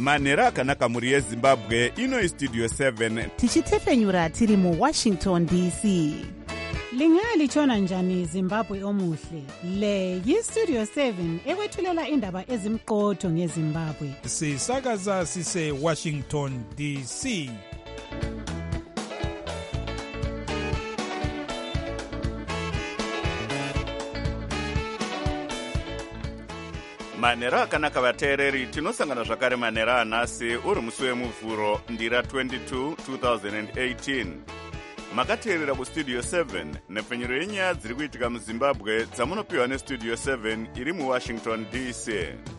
manhero akanaka mhuri yezimbabwe. Ino istudio 7 tichitefenyura tiri muwashington dc. Lingalitshona njani Zimbabwe omuhle? Le yistudio 7 ekwethulela indaba ezimqotho ngeZimbabwe. Sisakaza sise Washington DC. manhero akanaka vateereri, tinosangana zvakare manhero anhasi uri musi wemuvhuro ndira 22 2018. makateerera kustudio 7 nepfenyuro yenyaya dziri kuitika muzimbabwe dzamunopiwa nestudio 7 iri muwashington dc.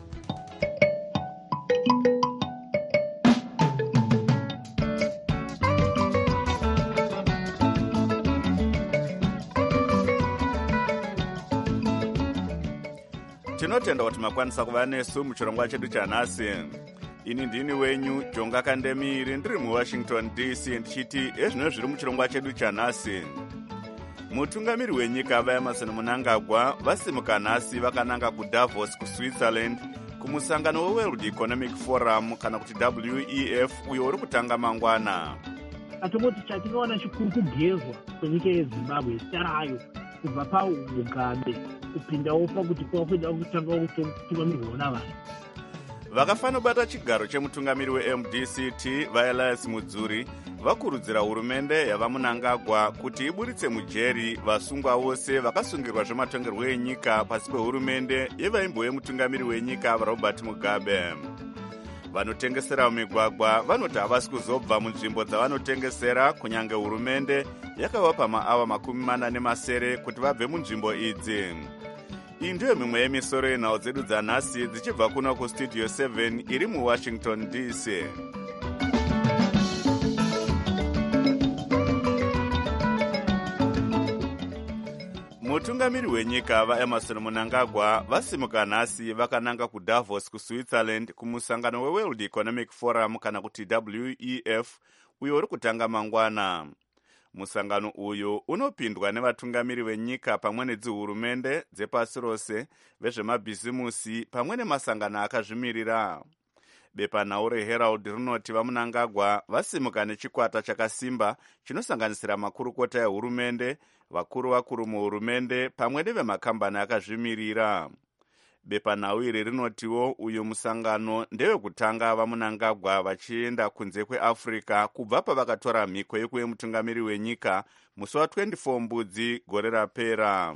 tinotenda kuti makwanisa kuva nesu muchirongwa chedu chanhasi. Ini ndini wenyu Jonga Kandemiri, ndiri muwashington dc ndichiti ezvino zviri muchirongwa chedu chanhasi. Mutungamiri wenyika vaEmerson Mnangagwa vasimuka nhasi vakananga kuDavos kuSwitzerland kumusangano weWorld Economic Forum kana kuti WEF uyo uri kutanga mangwana. Atongoti chatinoona chikuru kugezwa kwenyika yeZimbabwe zita rayo kubva paugabe kupindawo pakuti kwakuda kutanga kutungamirwa navanhu. Vakafanobata chigaro chemutungamiri weMDCT vaElias Mudzuri vakurudzira hurumende yavaMnangagwa kuti iburitse mujeri vasungwa vose vakasungirwa zvematongerwo enyika pasi pehurumende yevaimbo yemutungamiri wenyika Robert Mugabe. Vanotengesera mumigwagwa vanoti havasi kuzobva munzvimbo dzavanotengesera kunyange hurumende yakavapa maawa 40 kuti vabve munzvimbo idzi. Iyi ndiyo mimwe yemisoro yenhau dzedu dzanhasi dzichibva kuno kustudio 7 iri muwashington dc. mutungamiri wenyika vaEmerson Mnangagwa vasimuka nhasi vakananga kuDavos kuSwitzerland kumusangano weWorld Economic Forum kana kuti WEF uyo uri kutanga mangwana. Musangano uyu unopindwa nevatungamiri venyika pamwe nedzihurumende dzepasi rose, vezvemabhizimusi pamwe nemasangano akazvimirira. Bepanhau reHerald rinoti vaMnangagwa vasimuka nechikwata chakasimba chinosanganisira makurukota ehurumende, vakuru muhurumende pamwe nevemakambani akazvimirira. Bepanhau iri rinotiwo uyu musangano ndewekutanga vaMnangagwa vachienda kunze kweAfrica kubva pavakatora mhiko yekuve mutungamiri wenyika musi wa24 Mbudzi gore rapera.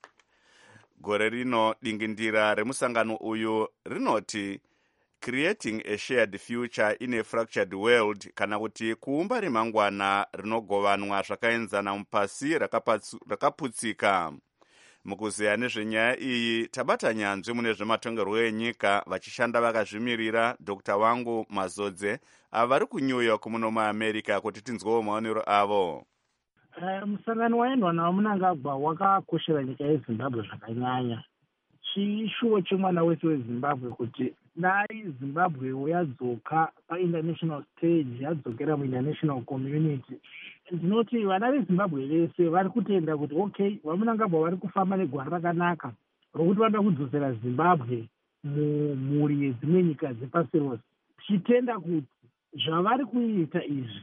Gore rino dingindira remusangano uyu rinoti Creating a Shared Future in a Fractured World kana kuti kuumba remangwana rinogovanwa zvakaenzana mupasi rakaputsika. Mukuzeya nezvenyaya iyi tabata nyanzvi mune zvematongerwo enyika vachishanda vakazvimirira Dr. Wangu Mazodze avari kuNew York muno muAmerica kuti tinzwewo maonero avo. Musangano waendwa naMnangagwa wakakoshera nyika yeZimbabwe zvakanyanya. Chishuwo chemwana wese weZimbabwe kuti dai Zimbabwe yadzoka painternational stage, yadzokera muinternational community. Ndinoti vana veZimbabwe vese vari kutenda kuti okay, vaMnangagwa vari kufamba negwara rakanaka rokuti vanoda kudzosera Zimbabwe mumhuri yedzimwe nyika dzepasi rose. Tichitenda kuti zvavari kuita izvi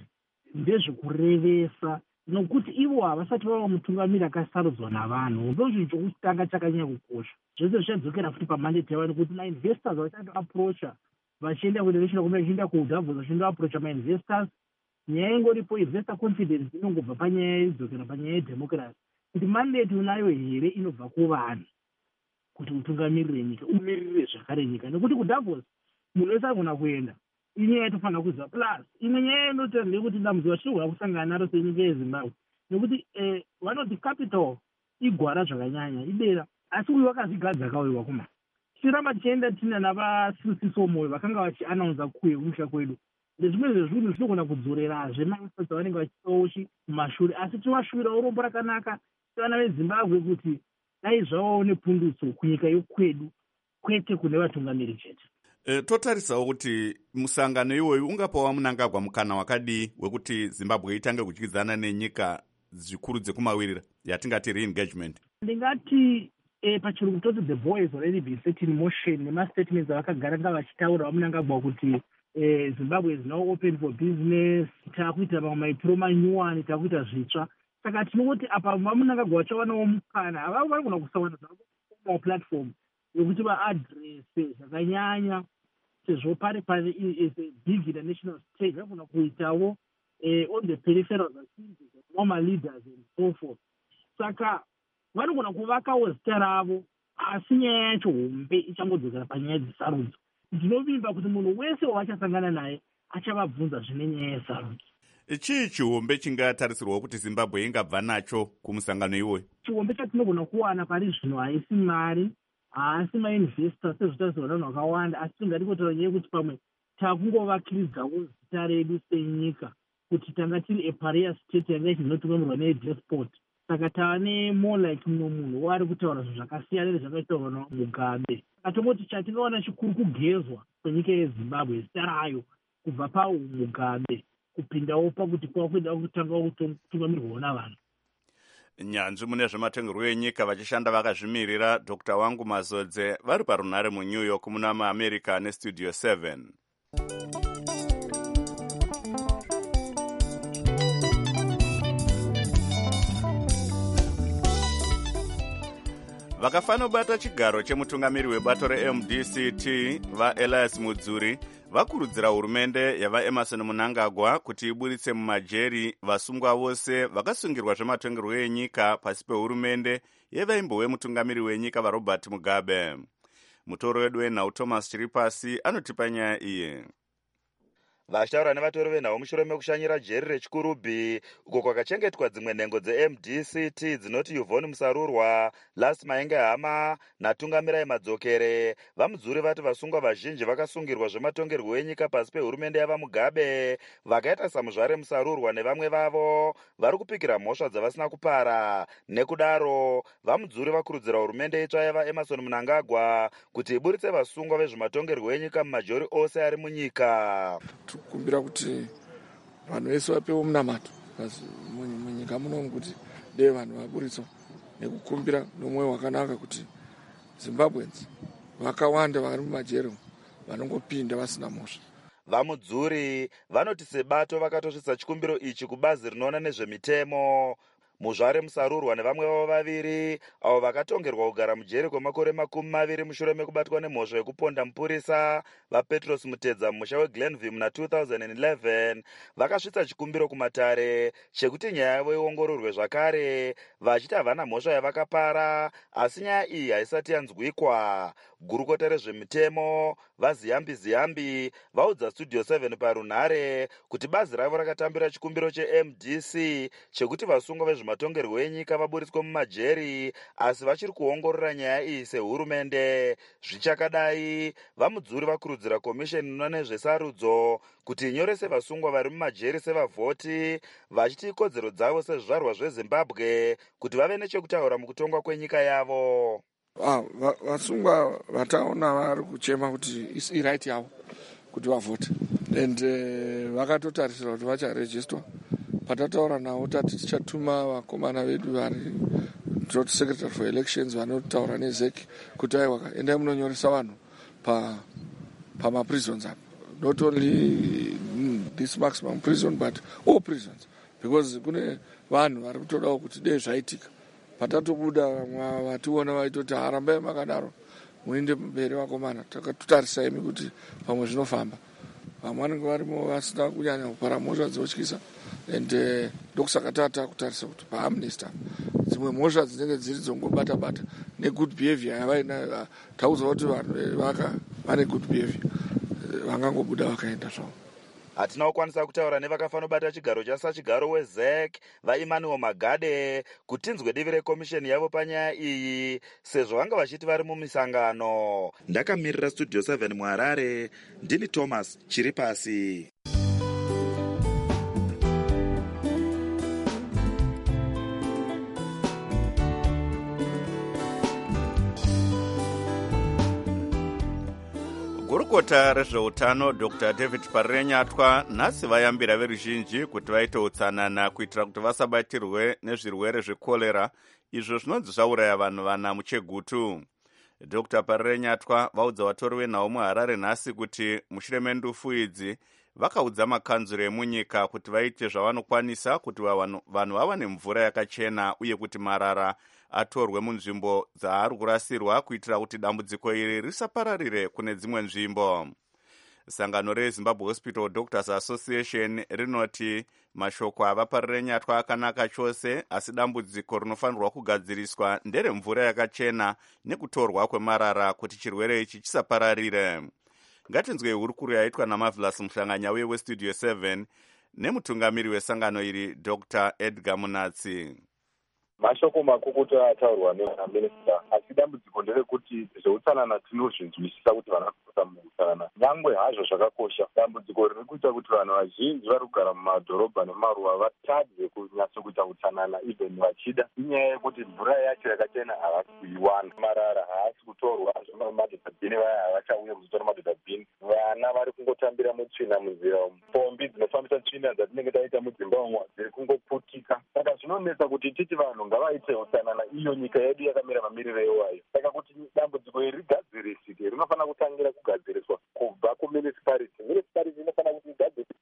ndezvekurevesa nokuti ivo havasati vava mutungamiri akasarudzwa navanhu. Ndochinhu chokutanga chakanyanya kukosha. Zvose zvichadzokera futi pamandate yavo nekuti mainvestors vachatoaprocha vachienda kuinternational community, vachienda kuDavos vachindoaprocha mainvestors. Nyaya ingoripo investor confidence inongobva panyaya idzokera panyaya yedemocracy kuti mandate unayo here inobva kuvanhu kuti utungamirire nyika umiririre zvakare nyika, nekuti kuDavos munhu wese agona kuenda. Inyaya yatofanira kuziva plus imwe nyaya inoti ndeyekuti dambudziko vachirigona kusangana naro senyika yeZimbabwe nekuti vanoti capital igwara zvakanyanya idera, asi uyu wakazvigadza kauyiwa kuma. Tichiramba tichienda tina navasisiso moyo vakanga vachianaunza kuye kumusha kwedu ndezvimwe zvezvinhu zvinogona kudzorerazve masa dzavanenge vachitoshi mumashure, asi tivashuvira urombo rakanaka vana veZimbabwe kuti dai zvavawo nepundutso kunyika yokwedu kwete kune vatungamiri chete. Totarisawo kuti musangano iwoyu ungapawo Mnangagwa mukana wakadii wekuti Zimbabwe itange kudyidzana nenyika zvikuru dzekumawirira yatingati re-engagement? Ndingati pachirungu toti the ball has already been set in motion nemastatements avakagara nga vachitaura vaMnangagwa kuti Zimbabwe is now open for business, takuita mamwe maitiro manyuwani, takuita zvitsva. Saka tinoti apa vaMnangagwa vachavanawo mukana, avavo vari kuda kusawana zvavo platform yokuti vaadrese zvakanyanya sezvo pari is a big international stage, vari kuda kuitawo on the peripherals former leaders and so forth. Saka vanogona kuvakawo zita ravo, asi nyaya yacho hombe ichangodzokera panyaya dzesarudzo. Ndinovimba kuti munhu wese wavachasangana naye achavabvunza zvine nyaya yesarudzo. Chii chihombe chingatarisirwa kuti Zimbabwe ingabva nacho kumusangano iwoyo? Chihombe chatinogona kuwana pari zvino haisi mari, haasi mainvesta sezvotarisirwa vanhu vakawanda, asi tingadikotaura nyaya yekuti pamwe takungovakiridzawo zita redu senyika kuti tanga tiri eparia state yanga ichinotungamirwa nedespot. Saka tava more like mumwe munhu wari kutaura zvinhu zvakasiyana nezvakaitaurwa naMugabe. Atongoti chatingaona chikuru kugezwa kwenyika yeZimbabwe zita rayo kubva paMugabe kupindawo pakuti kwakuda kutanga kutungamirwawo navanhu. Nyanzvi mune zvematongerwo enyika vachishanda vakazvimirira Dr. Wangu Mazodze vari parunhare muNew York muna maAmerica neStudio 7. Vakafanobata chigaro chemutungamiri webato reMDCT vaElias Mudzuri vakurudzira hurumende yavaEmerson Mnangagwa kuti iburitse mumajeri vasungwa vose vakasungirwa zvematongerwo enyika pasi pehurumende yevaimbowe mutungamiri wenyika vaRobert Mugabe. Mutoro wedu wenhau Thomas Chiripasi anotipa nyaya iyi. Vashtaura nevatori venhau mushure mekushanyira jeri rechikurubhi uko kwakachengetwa dzimwe nhengo dzeMDCT dzinoti Yvonne Musarurwa, Las Maenge Hama naTungamirai Madzokere vaMudzuri vati vasungwa vazhinji vakasungirwa zvematongerwo enyika pasi pehurumende yavaMugabe vakaita saMuzvare Musarurwa nevamwe vavo vari kupikira mhosva dzavasina kupara. Nekudaro vaMudzuri vakurudzira hurumende itsva yavaEmerson Mnangagwa kuti iburitse vasungwa vezvematongerwo enyika mumajori ose ari munyika. Kumbira kuti vanhu vese vapewo munamato munyika munomu kuti dei vanhu vaburitswa nekukumbira nomwoyo wakanaka kuti Zimbabweans vakawanda vari mumajeri vanongopinda vasina mhosva. VaMudzuri vanoti sebato vakatosvitsa chikumbiro ichi kubazi rinoona nezvemitemo. Muzvare Musarurwa nevamwe vavo vaviri avo vakatongerwa kugara mujeri kwemakore 20 mushure mekubatwa nemhosva yekuponda mupurisa vaPetros Mutedza mumusha weGlenview muna 2011 vakasvitsa chikumbiro kumatare chekuti nyaya yavo iongororwe zvakare vachiti havana mhosva yavakapara, asi nyaya iyi haisati yanzwikwa. Gurukota rezvemitemo vaZiyambi vaudza Studio 7 parunhare kuti bazi ravo rakatambira chikumbiro cheMDC chekuti vasungwa vezvematongerwo enyika vaburitswe mumajeri, asi vachiri kuongorora nyaya iyi sehurumende. Zvichakadai, vaMudzuri vakurudzira komisheni inoona nezvesarudzo kuti inyorese vasungwa vari mumajeri sevavhoti, vachiti ikodzero dzavo sezvizvarwa zveZimbabwe kuti vave nechekutaura mukutongwa kwenyika yavo. Vasungwa vataona vari kuchema kuti iright yavo kuti vavhote and vakatotarisira kuti vacharejistwa. Patataura navo tati tichatuma vakomana vedu vari secretary for elections vanotaura neZEC kuti aiwa endai munonyoresa vanhu pamaprisons apa, not only this maximum prison but all prisons, because kune vanhu vari kutodawo kuti dei zvaitika patatobuda vationa vaitoti harambai makadaro muinde mberi vakomana, takatotarisa imi kuti pamwe zvinofamba. Vamwe vanenge varimo vasina kunyanya kupara mhosva dzinotyisa and ndokusaka takutarisa kuti paamnesty dzimwe mhosva dzinenge dziri dzongobata-bata negood behavior yavaina taudzwa kuti vanhu vane good behavior vangangobuda vakaenda zvavo. Hatina kukwanisa kutaura nevakafanobata chigaro chasachigaro weZEC vaEmmanuel Magade kuti tinzwe divi rekomisheni yavo panyaya iyi sezvo vanga vachiti vari mumisangano. Ndakamirira Studio 7 muHarare, ndini Thomas Chiripasi. Gurukota rezveutano Dr. David Parenyatwa nhasi vayambira veruzhinji kuti vaite utsanana kuitira kuti vasabatirwe nezvirwere zvekorera izvo zvinonzi zvauraya vanhu 4 muChegutu. Dr Parire Nyatwa vaudza vatori venhau muHarare nhasi kuti mushure mendufu idzi vakaudza makanzuro emunyika kuti vaite zvavanokwanisa kuti vanhu vawane mvura yakachena uye kuti marara atorwe munzvimbo dzaari kurasirwa kuitira kuti dambudziko iri risapararire kune dzimwe nzvimbo. Sangano reZimbabwe Hospital Doctors Association rinoti mashoko avaParire Nyatwa akanaka chose, asi dambudziko rinofanirwa kugadziriswa nderemvura yakachena nekutorwa kwemarara kuti chirwere ichi chisapararire. Ngatinzwe hurukuru yaitwa naMarvelous Muhlanganya weStudio 7 nemutungamiri wesangano iri Dr Edgar Munatsi. Mashoko makukuta ataurwa neminista, asi dambudziko nderekuti zveutsanana tinozvinzwisisa kuti vanokuta muutsanana nyangwe hazvo zvakakosha. Dambudziko riri kuita kuti vanhu vazhinji vari kugara mumadhorobha nemaruwa vatadze kunyatso kuita utsanana even vachida, inyaya yekuti mvura yacho yakachena havasi kuiwana, marara haasi kutorwa zvemadhodhabhini, vaya havachauye kuzotora madhodhabhini, vana vari kungotambira mutsvina munzira umu, pombi dzinofambisa tsvina dzatinenge taita mudzimba umu dziri kungoputika. Saka zvinonetsa kuti titi vanhu ngavaite utsanana, iyo nyika yedu yakamira mamiriro ewayo. Saka kuti dambudziko iri rigadzirisike rinofanira kutangira kugadziriswa kubva kumunicipality. Municipality inofanira kuti igadzirise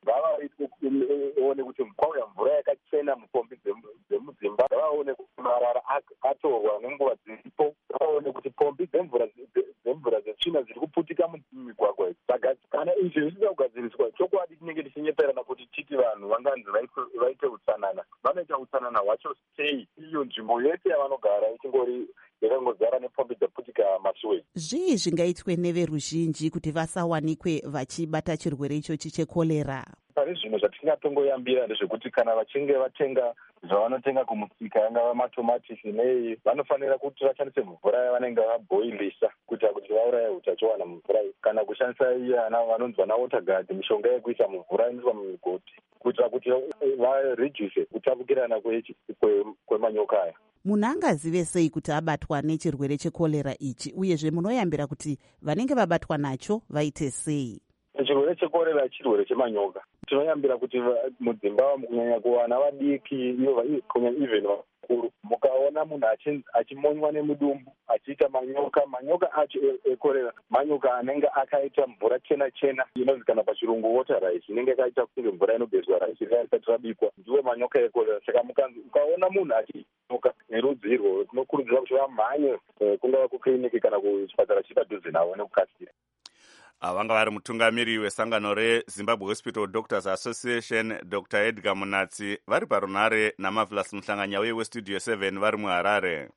ngavaone kuti kwauya mvura yakachena mupombi dzemudzimba, ngavaone kuti marara atorwa nenguva dziripo, ngavaone kuti pombi dzemvura dzetsvina dziri kuputika mumigwagwa idzi. Saka kana izvi zvisina kugadziriswa, chokwadi tinenge tichinyeperana kuti titi vanhu vanganzi vaite utsanana, vanoita utsanana hwacho sei iyo nzvimbo yese yavanogara ichingori yakangozara nepombi dzaputika masuwe. Zvii zvingaitwe neveruzhinji kuti vasawanikwe vachibata chirwere ichochi chekorera? Pane zvinhu zvatingatongoyambira ndezvekuti kana vachinge vatenga zvavanotenga kumusika, yangava matomatisi nei, vanofanira kuti vashandise mvura yavanenge vabhoilisa kuitira kuti vauraye utachiwana mumvura, kana kushandisa iya vanonzi vanawaterguard, mishonga yekuisa mumvura inoiswa mumigoti kuitira kuti vareduce kutapukirana kwemanyoka aya. Munhu angazive sei kuti abatwa nechirwere chekorera ichi, uyezve munoyambira kuti vanenge vabatwa nacho vaite sei? Chirwere chekorera chirwere chemanyoka. Tinoyambira kuti mudzimba umu kunyanya kuvana vadiki, kunyanya even vakuru, mukaona munhu achimonywa nemudumbu achiita manyoka acho ekorera, manyoka anenge akaita mvura chena inozikanwa pachirungu water rice, inenge akaita kunge mvura inogezwa rice isati rabikwa, ndiwe manyoka ekorera. Saka ukaona munhu achinoka nerudzi irwo, tinokurudzira kuti vamhanye kungava kukiriniki kana kuchipatara chiri padhuze navo nekukasira. Vanga vari mutungamiri wesangano reZimbabwe Hospital Doctors Association Dr Edgar Munatsi vari parunhare naMarvelous Muhlanganya weStudio 7 vari muHarare.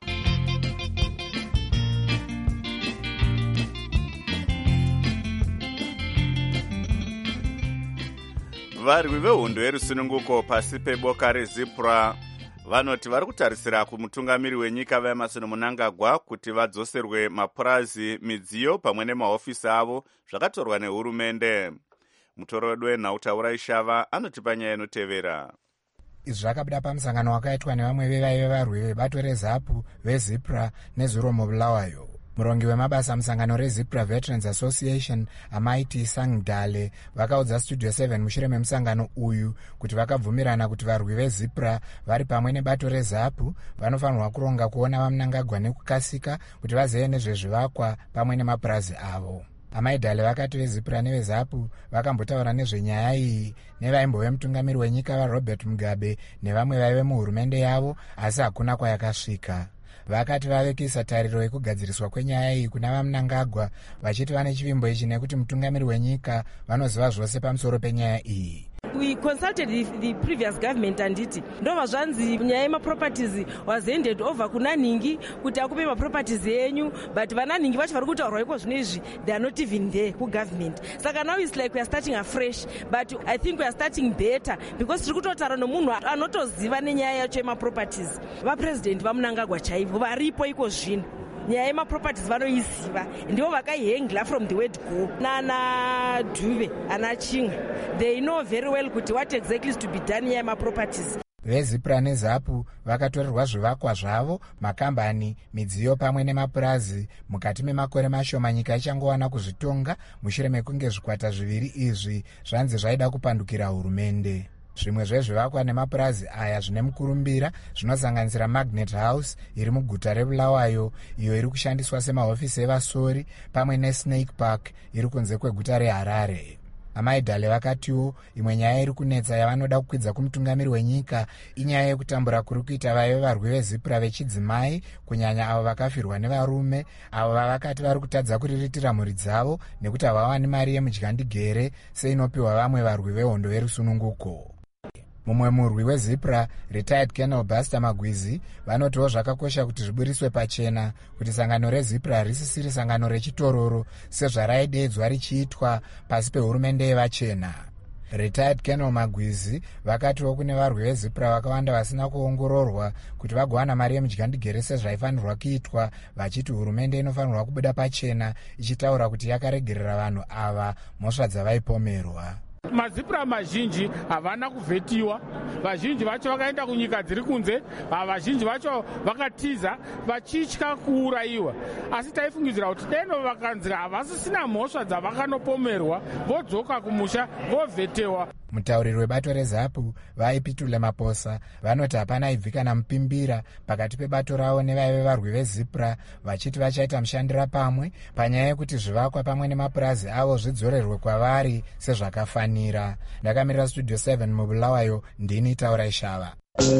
Varwi vehondo yerusununguko pasi peboka reZipra vanoti vari kutarisira kumutungamiri wenyika vaEmerson Mnangagwa kuti vadzoserwe mapurazi, midziyo pamwe nemahofisi avo zvakatorwa nehurumende. Mutoredo wenhau Ishava anotipa nyaya inotevera. Izvi zvakabuda pamusangano wakaitwa nevamwe vevaive varwi vebato reZAPU, veZipra neZuromo Bulawayo. Murongi wemabasa musangano reZipra Veterans Association Amaiti Sangdale vakaudza Studio 7 mushure memusangano uyu kuti vakabvumirana kuti varwi veZipra vari pamwe nebato reZAPU vanofanirwa kuronga kuona vaMnangagwa nekukasika kuti vazive nezvezvivakwa pamwe nemapurazi avo. Amaidhale vakati veZipra neveZAPU vakambotaura nezvenyaya iyi nevaimbove mutungamiri wenyika vaRobert Mugabe nevamwe vaive muhurumende yavo, asi hakuna kwayakasvika. Vakati vavekisa tariro yekugadziriswa kwenyaya iyi kuna vaMnangagwa, vachiti vane chivimbo ichi nekuti mutungamiri wenyika vanoziva zvose pamusoro penyaya iyi. We consulted the previous government anditi ndova zvanzi nyaya yemaproperties was handed over kuna Ningi kuti akupe maproperties enyu, but vananingi vacho vari kutaurwa iko zvinezvi they are not even there kugovernment. Saka now it's like we are starting afresh, but I think we are starting better because tiri kutotaura nomunhu anotoziva nenyaya yacho yemaproperties. Vapresident vaMnangagwa chaivo varipo iko zvino, nyaya yemaproperties vanoiziva, ndivo vakaihengla from the word go. Nana Dube ana Chinga, they know very well kuti what exactly is to be done nyaya yemaproperties. VeZipra neZAPU vakatorerwa zvivakwa zvavo, makambani, midziyo pamwe nemapurazi mukati memakore mashoma nyika ichangowana kuzvitonga mushure mekunge zvikwata zviviri izvi zvanzi zvaida kupandukira hurumende. Zvimwe zvezvivakwa nemapurazi aya zvine mukurumbira zvinosanganisira Magnet House iri muguta reBulawayo, iyo iri kushandiswa semahofisi evasori, pamwe neSnake Park iri kunze kweguta reHarare. Amaidhale vakatiwo imwe nyaya iri kunetsa yavanoda kukwidza kumutungamiri wenyika inyaya yekutambura kuri kuita vaive varwi vezipura vechidzimai, kunyanya avo vakafirwa nevarume, avo vavakati vari kutadza kuriritira mhuri dzavo nekuti havawani mari yemudyandigere seinopiwa vamwe varwi vehondo verusununguko. Mumwe murwi wezipura, retired Colonel Buster Magwizi, vanotiwo zvakakosha kuti zviburiswe pachena kuti sangano rezipura risisiri sangano rechitororo sezvaraidedzwa richiitwa pasi pehurumende yevachena. Retired Colonel Magwizi vakatiwo kune varwi vezipura vakawanda vasina kuongororwa kuti vagowana mari yemudyandigere sezvaifanirwa kuitwa, vachiti hurumende inofanirwa kubuda pachena ichitaura kuti yakaregerera vanhu ava mhosva dzavaipomerwa. Mazipura mazhinji havana kuvhetiwa, vazhinji vacho vakaenda kunyika dziri kunze, vazhinji vacho vakatiza vachitya kuurayiwa. Asi taifungidzira kuti deno vakanzira havasisina mhosva dzavakanopomerwa vodzoka kumusha vovhetewa. Mutauriri webato reZAPU vaipitule Maposa vanoti hapana ibvi kana mupimbira pakati pebato ravo nevaive varwi vezipura, vachiti vachaita mushandira pamwe panyaya yekuti zvivakwa pamwe nemapurazi avo zvidzorerwe kwavari sezvakafanira. Ndakamirira Studio 7 muBulawayo, ndini Taurai Shava.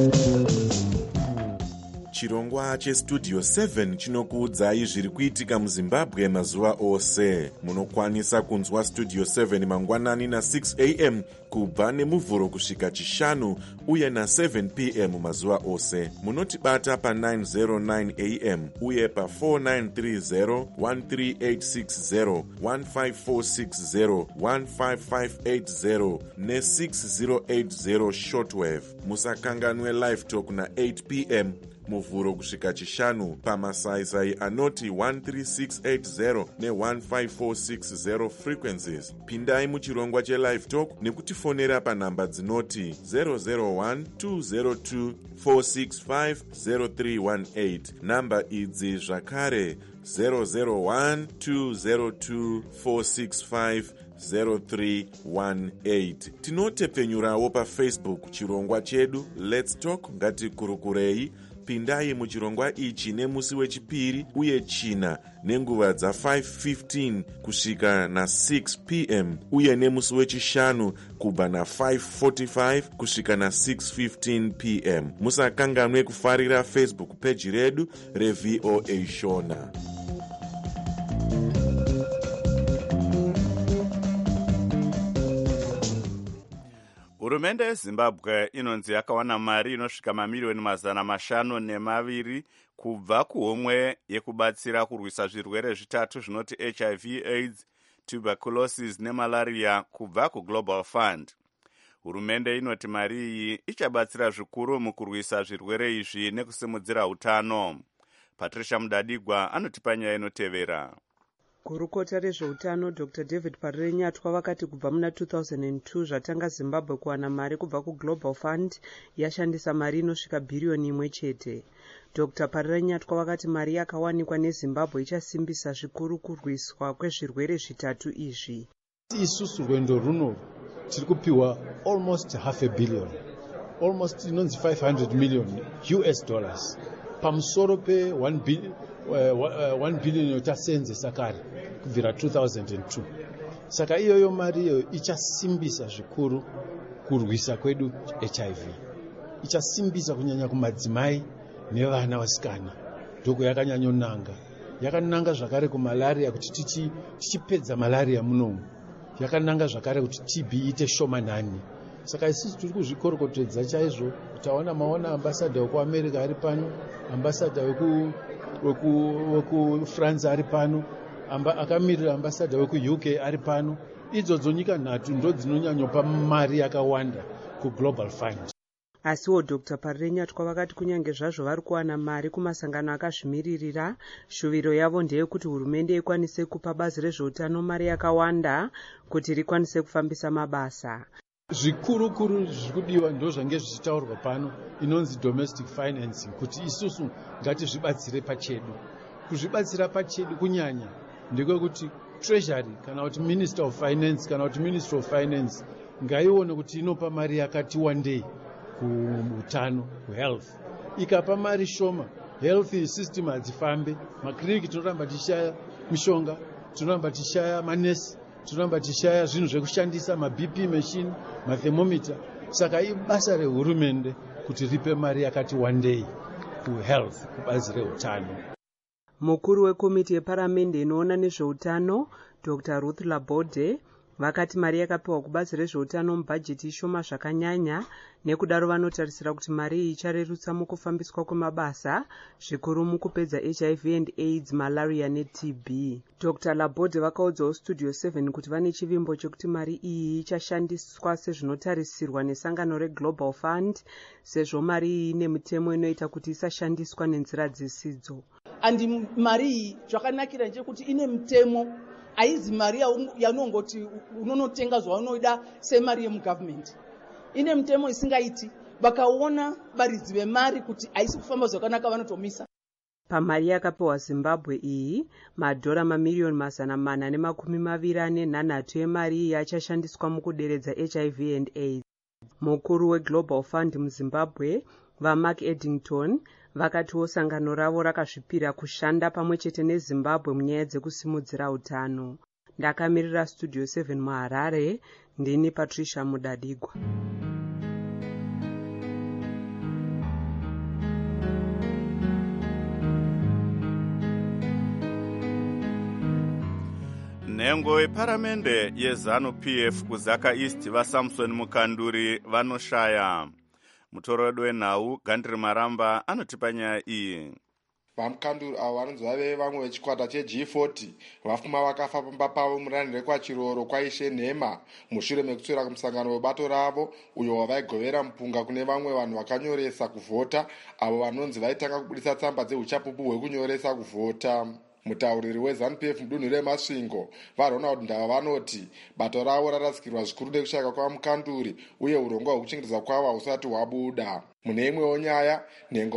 Chirongwa cheStudio 7 chinokuudzai zviri kuitika muZimbabwe mazuva ose. Munokwanisa kunzwa Studio 7 mangwanani na6 am kubva nemuvhuro kusvika chishanu uye na7 pm mazuva ose. Munotibata pa909 am uye pa4930, 13860, 15460, 15580 ne6080 shortwave. Musakanganwe live talk na8 pm muvhuro kusvika chishanu pamasaisai anoti 13680 ne15460 frequencies. Pindai muchirongwa chelive talk nekutifonera panhamba dzinoti 001-202-465-0318. Namba idzi zvakare 001-202-465-0318. Tinotepfenyurawo paFacebook chirongwa chedu Let's Talk Ngatikurukurei. Pindai muchirongwa ichi nemusi wechipiri uye china nenguva dza5:15 kusvika na6 pm uye nemusi wechishanu kubva na5:45 kusvika na6:15 pm. Musakanganwe kufarira Facebook page redu reVOA Shona. Hurumende yeZimbabwe inonzi yakawana mari inosvika mamiliyoni 520 kubva kuhomwe yekubatsira kurwisa zvirwere zvitatu zvinoti HIV, AIDS, tuberculosis nemalaria kubva kuGlobal Fund. Hurumende inoti mari iyi ichabatsira zvikuru mukurwisa zvirwere izvi nekusimudzira utano. Patricia Mudadigwa anotipa nyaya inotevera. Gurukota rezveutano Dr. David Parirenyatwa vakati kubva muna 2002 zvatanga Zimbabwe kuwana mari kubva kuGlobal Fund yashandisa mari inosvika bhiriyoni 1 chete. Dr. Parirenyatwa vakati mari yakawanikwa neZimbabwe ichasimbisa zvikuru kurwiswa kwezvirwere zvitatu izvi. Isusu rwendo runo tiri kupiwa almost $500 million, almost inonzi 500 million US dollars pamusoro pe 1 billion yotasenzesa kare kubvira 2002. Saka iyoyo mari iyo ichasimbisa zvikuru kurwisa kwedu HIV, ichasimbisa kunyanya kumadzimai nevana vasikana. Ndoko yakanyanyonanga, yakananga zvakare kumalaria kuti tichipedza malaria munomu, yakananga zvakare kuti TB ite shomanani. Saka isusu tiri kuzvikorokotedza chaizvo. Maona ambassador wekuAmerica ari pano, ambassador weku France ari pano, akamirira ambassador weku-UK ari pano. Idzodzo nyika nhatu ndo dzinonyanyopa mari yakawanda kuGlobal Fund. Asiwo Dr. Parirenyatwa vakati kunyange zvazvo vari kuwana mari kumasangano akazvimiririra, shuviro yavo ndeyekuti hurumende ikwanise kupa bazi rezveutano mari yakawanda kuti rikwanise kufambisa mabasa. Zvikuru zvirikudiwa ndo zvange zvichitaurwa pano, inonzi domestic financing, kuti isusu ngatizvibatsire pachedu. Kuzvibatsira pachedu kunyanya ndekwekuti treasury kana kuti minister of finance kana kuti ministry of finance ngaione kuti inopa mari yakati wandei kuutano, kuhealth. Ikapa mari shoma, health system hadzifambe, makliniki tinoramba tishaya mishonga, tinoramba tishaya manesi, tinoramba tishaya zvinhu zvekushandisa, maBP machine, mathermometer. Saka ibasa rehurumende kuti ripe mari yakati wandei kuhealth, kubazi reutano. Mukuru wekomiti yeparamende inoona nezveutano Dr. Ruth Laborde vakati mari yakapiwa kubazi rezveutano mubhajeti ishoma zvakanyanya, nekudaro vanotarisira kuti mari iyi icharerutsa mukufambiswa kwemabasa, zvikuru mukupedza HIV and AIDS, malaria neTB. Dr. Laborde vakaudzawo Studio 7 kuti vane chivimbo chekuti mari iyi ichashandiswa sezvinotarisirwa nesangano reGlobal Fund, sezvo mari iyi ine mitemo inoita kuti isashandiswa nenzira dzisidzo. Andi mari iyi zvakanakira ndechekuti ine mitemo, haizi mari yaunongoti unonotenga zvaunoida semari yemugovernment. Ine mitemo isingaiti, vakaona varidzi vemari kuti haisi kufamba zvakanaka vanotomisa. Pamari yakapiwa Zimbabwe iyi, madhora mamiliyoni 423 emari iyi achashandiswa mukuderedza HIV and AIDS. Mukuru weGlobal Fund muZimbabwe vaMark Eddington vakatiwo sangano ravo rakazvipira kushanda pamwe chete neZimbabwe munyaya dzekusimudzira utano. Ndakamirira Studio 7 muHarare, ndini Patricia Mudadigwa. Nhengo yeparamende yeZANU-PF kuZaka East vaSamson Mukanduri vanoshaya. Mutorodo wenhau Gandri Maramba anotipa nyaya iyi. VaMukanduri avo vanonzi vave vamwe vechikwata cheG40 vapfuma vakafa pamba pavo muranhire kwachiroro kwaishe Nhema mushure mekuswera kumusangano webato ravo uyo wavaigovera mupunga kune vamwe vanhu vakanyoresa kuvhota, avo vanonzi vaitanga kubudisa tsamba dzeuchapupu hwekunyoresa kuvhota. Mutauriri weZANU-PF mudunhu reMasvingo vaRonald Ndava vanoti bato ravo rarasikirwa zvikuru nekushayika kwaMukanduri uye urongwa hwekuchengetedza kwavo husati hwabuda. Mune imwewo nyaya, nhengo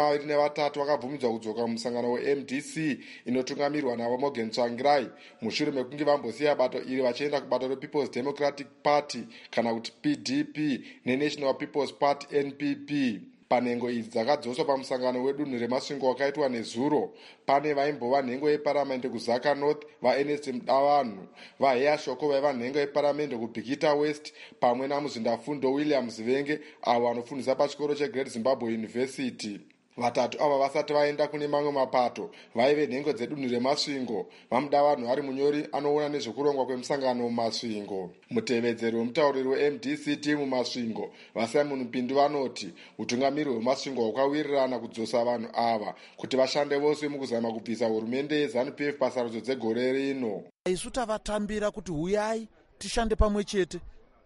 23 vakabvumidzwa kudzoka mumusangano weMDC inotungamirwa navo Morgan Tsvangirai mushure mekunge vambosiya bato iri vachienda kubato rePeople's Democratic Party kana kuti PDP neNational People's Party NPP. Panhengo idzi dzakadzoswa pamusangano wedunhu reMasvingo wakaitwa nezuro, pane vaimbova nhengo yeparamende kuZaka North vaErnest Mudavanhu, vaHeya Shoko vaiva nhengo yeparamende kuBhikita West pamwe namuzindafundo William Zivenge avo vanofundisa pachikoro cheGreat Zimbabwe University. Vatatu ava vasati vaenda kune mamwe mapato vaive nhengo dzedunhu reMasvingo, vaMudavanhu ari munyori anoona nezvekurongwa kwemusangano muMasvingo. Mutevedzeri wemutauriri weMDC muMasvingo vaSimon Mpindu vanoti utungamiri hweMasvingo hwakawirirana kudzosa vanhu ava kuti vashande vose mukuzama kubvisa hurumende yeZANU-PF pasarudzo dzegore rino. Isu tavatambira kuti huyai tishande pamwe chete.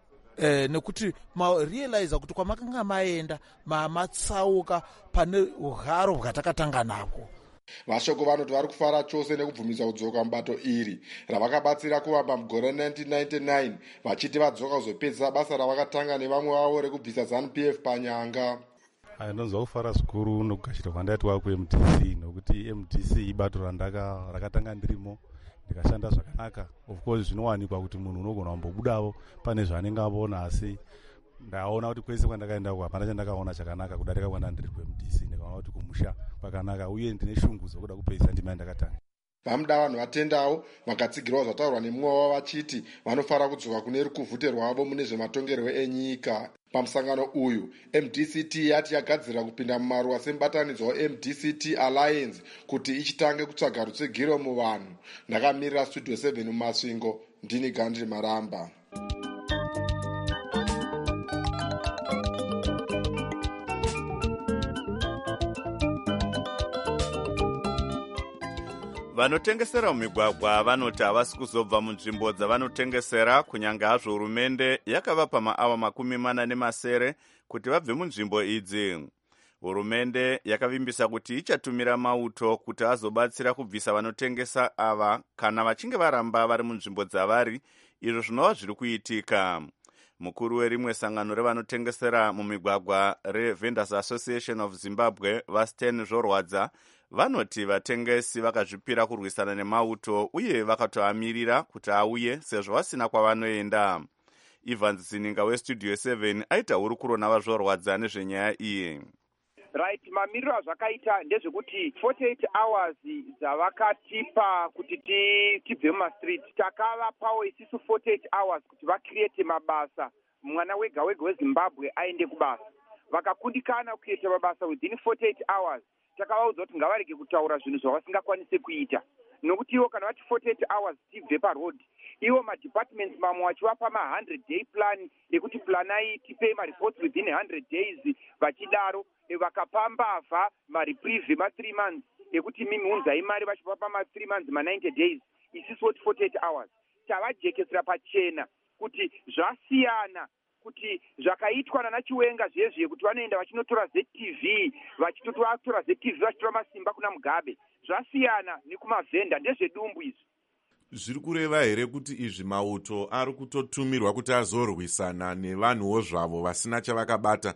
Nekuti marealize kuti kwamakanga maenda matsauka pane ugaro hwatakatanga nako. Vashoko vanoti vari kufara chose nekubvumisa kudzoka mubato iri ravakabatsira kuvamba mugore 1999 vachiti vadzoka kuzopedzisa basa ravakatanga nevamwe vavo rekubvisa ZANU-PF panyanga. Ndinonzwa kufara zvikuru nokugashira kwandaitwa kuMDC nokuti MDC ibato rakatanga ndirimo ndikashanda zvakanaka. Of course zvinowanikwa kuti munhu unogona kumbobudawo pane zvaanenge aona, asi ndaona kuti kwese kwandakaenda kwa hapana chandakaona chakanaka kudarika kwanda ndiri kuMDC. Ndikaona kuti kumusha kwakanaka uye ndine shungu dzokuda kupedzisa ndima yandakatanga. VaMudavanhu vatendawo vakatsigirawo zvataurwa nemumwe wavo vachiti vanofara kudzoka kune rukuvhute rwavo mune zvematongerwo enyika. Pamusangano uyu MDCT yati yagadzirira kupinda mumaruwa semubatanidzwa weMDCT Alliance kuti ichitange kutsvaga rutsvigiro muvanhu. Ndakamirira Studio 7 muMasvingo, ndini Gandri Maramba. Vanotengesera mumigwagwa vanoti havasi kuzobva munzvimbo dzavanotengesera kunyange hazvo hurumende yakavapa maawa 40 kuti vabve munzvimbo idzi. Hurumende yakavimbisa kuti ichatumira mauto kuti azobatsira kubvisa vanotengesa ava kana vachinge varamba vari munzvimbo dzavari, izvo zvinova zviri kuitika. Mukuru werimwe sangano revanotengesera mumigwagwa reVendors Association of Zimbabwe vaSten Zvorwadza vanoti vatengesi vakazvipira kurwisana nemauto uye vakatoamirira kuti auye sezvo vasina kwavanoenda. Evans Zininga westudio 7 aita hurukuro navazvorwadza nezvenyaya iyi. Right, mamiriro azvakaita ndezvekuti 48 hours dzavakatipa kuti tibve mumastreet takavapawo isisu 48 hours kuti vacreate mabasa, mwana wega wega weZimbabwe aende kubasa. Vakakundikana kucreate mabasa within 48 hours takavaudza kuti ngavarege kutaura zvinhu zvavasingakwanisi kuita, nokuti ivo kana vati 48 hours tibve paroad, ivo madepartments mamwe vachivapa ma100 day plan yekuti planai tipei mareports within 100 days, vachidaro vakapa mbavha mareprieve ma3 months yekuti mimhunzai mari vachivapa ma3 months ma90 days. Isisu 48 hours tavajekesera pachena kuti zvasiyana kuti zvakaitwa naChiwenga zvezve kuti vanoenda vachinotora ZTV vachitotora ZTV vachitora masimba kuna Mugabe, zvasiyana nekumavhenda. Ndezvedumbu izvi. Zviri kureva here kuti izvi mauto ari kutotumirwa kuti azorwisana nevanhuwo zvavo vasina chavakabata?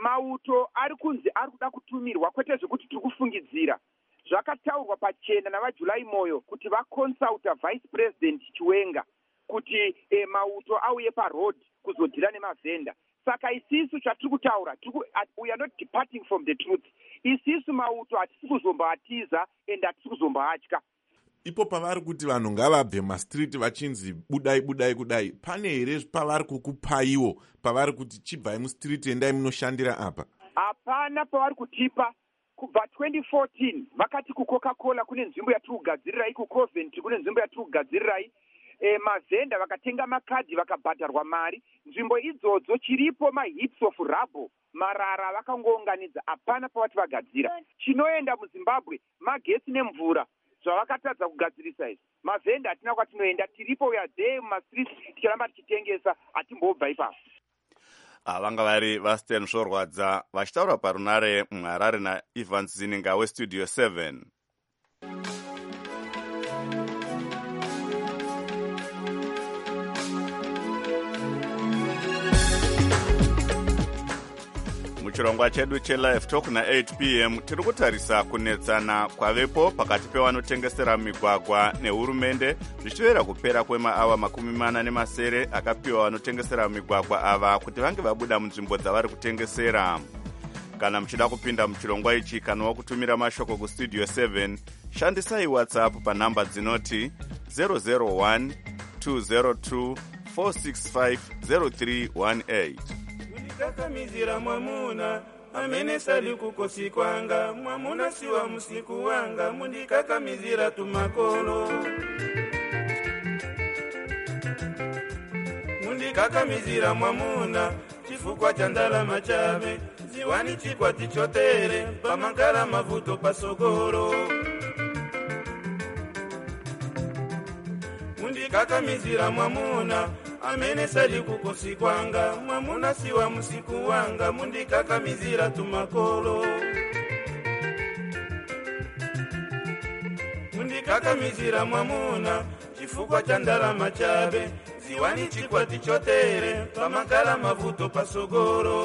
Mauto ari kunzi ari kuda kutumirwa, kwete zvekuti tiri kufungidzira. Zvakataurwa pachena navaJulai Moyo kuti vaconsulta vice president Chiwenga kuti mauto auye paroad kuzodhira nemavhenda. Saka isisu chatiri kutaura, we are not departing from the truth. Isisu mauto hatisi kuzombaatiza ende hatisi kuzombaatya. Ipo pavari kuti vanhu ngavabve mastreet vachinzi budai budai kudai, pane here pavari kukupaiwo pavari kuti chibvai mustreet endai munoshandira apa? Hapana pavari kutipa. Kubva 2014 vakati kuCoca-Cola kune nzvimbo yatiri kugadzirirai, kuCoventry kune nzvimbo yatiri kugadzirirai, mavhenda vakatenga makadhi vakabhadharwa mari. Nzvimbo idzodzo chiripo maheaps of rubble, marara vakangounganidza, hapana pavati vagadzira. Chinoenda muZimbabwe magetsi nemvura zvavakatadza kugadzirisa izvi. Mavhenda hatina kwatinoenda, tiripo we are there mumastreet tichiramba tichitengesa, hatimbobva ipapo. Vanga vari vaStan Zvorwadza vachitaura parunare muHarare naEvans Zininga westudio 7. Muchirongwa chedu cheLive Talk na8 p.m. tiri kutarisa kunetsana kwavepo pakati pevanotengesera migwagwa nehurumende zvichivera kupera kwemaawa 40 akapiwa vanotengesera migwagwa ava kuti vange vabuda munzvimbo dzavari kutengesera. Kana muchida kupinda muchirongwa ichi kana wakutumira mashoko kustudio 7, shandisai WhatsApp panhamba dzinoti 001 202 465 0318. Kakamizira mwamuna amene sali kukosi kwanga, mwamuna siwa musiku wanga, mundikakamizira tumakolo. Mundikakamizira mwamuna chifukwa cha ndalama chabe, ziwani chikwati chotere pamakala mavuto pasogoro. Mundikakamizira mwamuna amene sali kukosi kwanga, mwamuna siwa musiku wanga, mundikakamizira tumakolo. Mundikakamizira mwamuna chifukwa cha ndalama chabe, ziwani chikwati chotere pamakala mavuto pasogoro.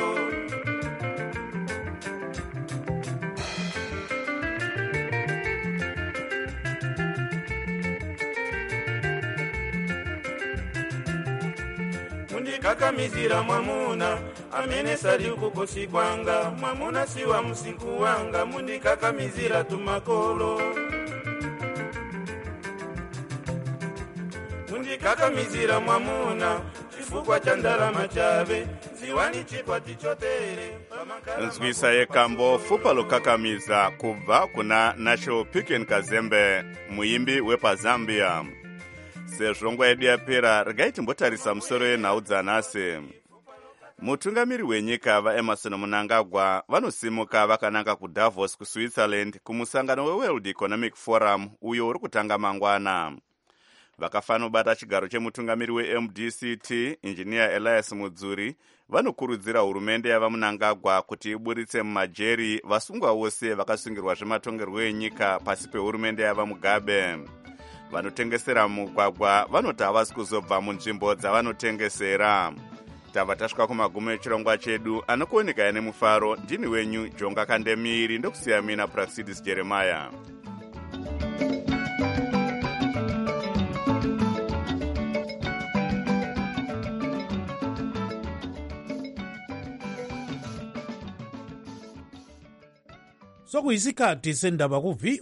Mundikakamizira mwamuna amene sali kukosi kwanga, mwamuna siwa musiku wanga, mundikakamizira tumakolo. Mundikakamizira mwamuna chifukwa cha ndalama chabe, ziwani chikwati chotere pamakala. Nzwisa yekambo fupa lokakamiza kubva kuna National Picken Kazembe, muimbi wepaZambia. Sezvongwa yedu yapera, regai timbotarisa musoro yenhau dzanhasi. Mutungamiri wenyika vaEmmerson Mnangagwa vanosimuka vakananga kuDavos kuSwitzerland kumusangano weWorld Economic Forum uyo uri kutanga mangwana. Vakafanobata chigaro chemutungamiri weMDCT Engineer Elias Mudzuri vanokurudzira hurumende yavaMnangagwa kuti iburitse mumajeri vasungwa vose vakasungirwa zvematongerwo enyika pasi pehurumende yavaMugabe. Vanotengesera mugwagwa vanoti havasi kuzobva munzvimbo dzavanotengesera. Tava tasvika kumagumo echirongwa chedu, anokuoneka nemufaro. Ndini wenyu Jonga Kandemiri, ndokusiya mina Praxidis Jeremiah. sokuyisikhathi sendaba ku